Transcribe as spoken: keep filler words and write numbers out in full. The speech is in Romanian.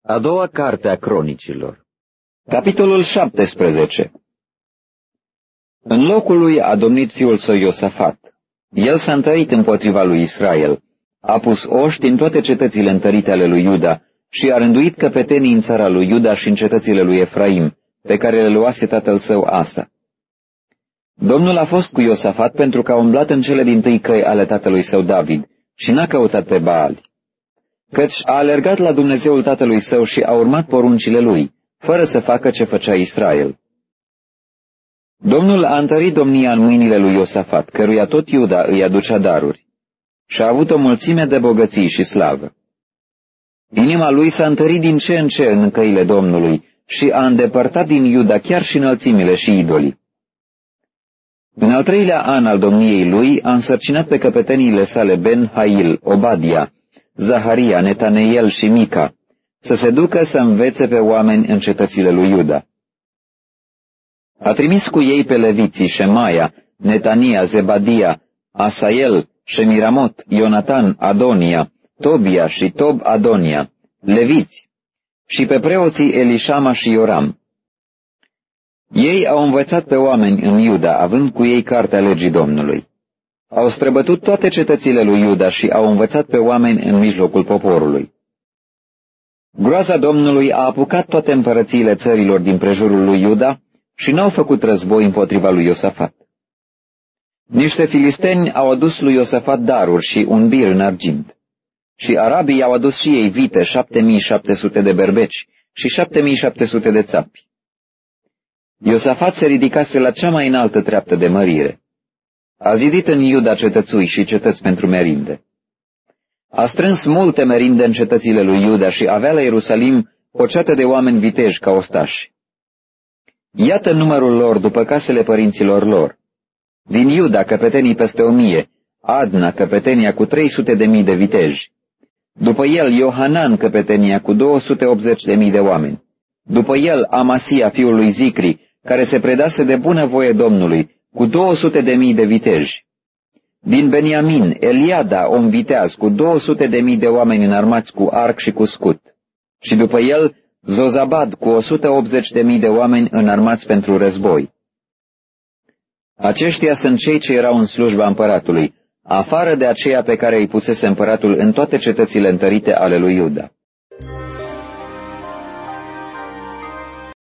A doua carte a Cronicilor. Capitolul șaptesprezece. În locul lui a domnit fiul său Iosafat. El s-a întărit împotriva lui Israel, a pus oști în toate cetățile întărite ale lui Iuda și a rânduit căpetenii în țara lui Iuda și în cetățile lui Efraim, pe care le luase tatăl său Asa. Domnul a fost cu Iosafat pentru că a umblat în cele dintâi căi ale tatălui său David și n-a căutat pe Baali, căci a alergat la Dumnezeul tatălui său și a urmat poruncile lui, fără să facă ce făcea Israel. Domnul a întărit domnia în mâinile lui Iosafat, căruia tot Iuda îi aducea daruri, și a avut o mulțime de bogății și slavă. Inima lui s-a întărit din ce în ce în căile Domnului și a îndepărtat din Iuda chiar și înălțimile și idolii. În al treilea an al domniei lui a însărcinat pe căpeteniile sale Ben-Hail, Obadia, Zaharia, Netaneiel și Mica să se ducă să învețe pe oameni în cetățile lui Iuda. A trimis cu ei pe leviții Șemaia, Netania, Zebadia, Asael, Shemiramot, Ionatan, Adonia, Tobia și Tob Adonia, leviți, și pe preoții Elișama și Ioram. Ei au învățat pe oameni în Iuda, având cu ei cartea legii Domnului. Au străbătut toate cetățile lui Iuda și au învățat pe oameni în mijlocul poporului. Groaza Domnului a apucat toate împărățiile țărilor din prejurul lui Iuda și n-au făcut război împotriva lui Iosafat. Niște filisteni au adus lui Iosafat daruri și un bir în argint. Și arabii au adus și ei vite, șapte mii șapte sute de berbeci și șapte mii șapte sute de țapi. Iosafat se ridicase la cea mai înaltă treaptă de mărire. A zidit în Iuda cetățui și cetăți pentru merinde. A strâns multe merinde în cetățile lui Iuda și avea la Ierusalim o ceată de oameni viteji ca ostași. Iată numărul lor după casele părinților lor. Din Iuda căpetenii peste o mie, Adna căpetenia cu trei sute de mii de viteji. După el Iohanan căpetenia cu două sute optzeci de mii de oameni. După el Amasia fiul lui Zicri, care se predase de bună voie Domnului, cu două sute de mii de viteji. Din Beniamin, Eliada, om viteaz, cu două sute de mii de oameni înarmați cu arc și cu scut. Și după el Zozabad, cu o sută optzeci de mii de oameni înarmați pentru război. Aceștia sunt cei ce erau în slujba împăratului, afară de aceea pe care îi pusese împăratul în toate cetățile întărite ale lui Iuda.